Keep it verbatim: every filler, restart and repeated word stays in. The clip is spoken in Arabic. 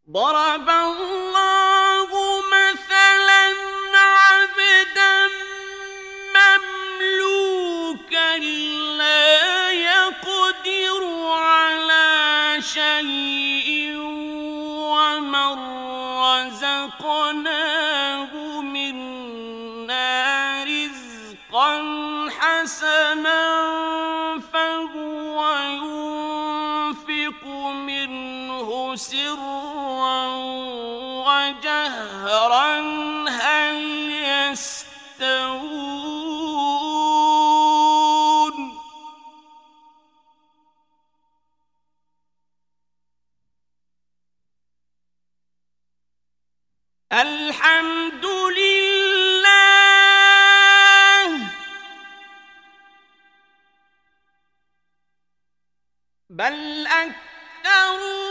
ضرب الله مثلا عبدا مملوكا لا يقدر على شيء ومن رزقناه منا رزقا حسنا فهو ينفق منه سرا وجهرا هل يستوون الحمد لله بل أكثرهم